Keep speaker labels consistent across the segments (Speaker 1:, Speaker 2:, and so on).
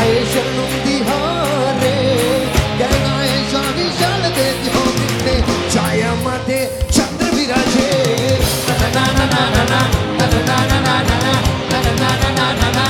Speaker 1: आए शरणों तिहारे गहनाए शादी शाल देती हो कितने छाया माथे चंद्र विराजे ना ना ना ना ना ना ना ना ना ना ना ना ना ना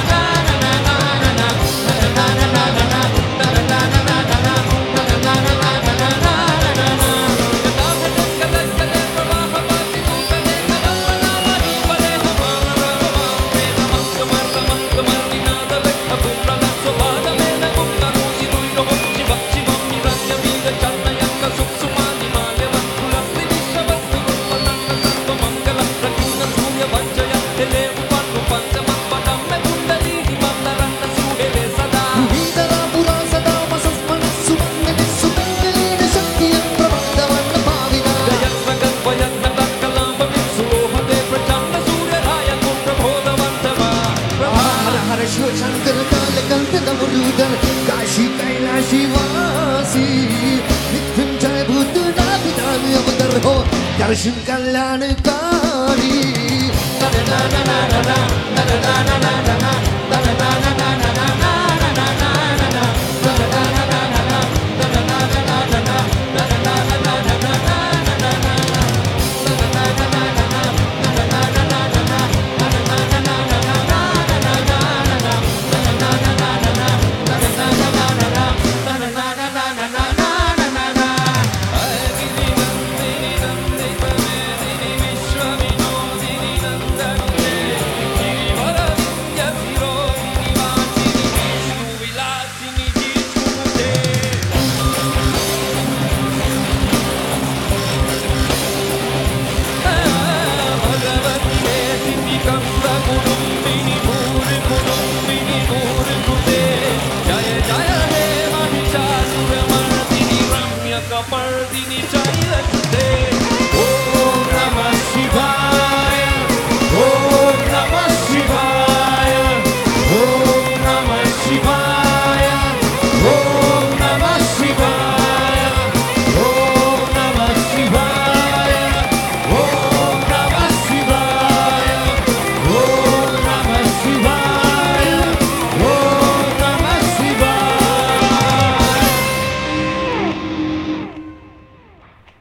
Speaker 1: काशी कैलाशी वासी मृत्युंजय भूतनाथ नाम अवतार हो दर्शन कल्याणकारी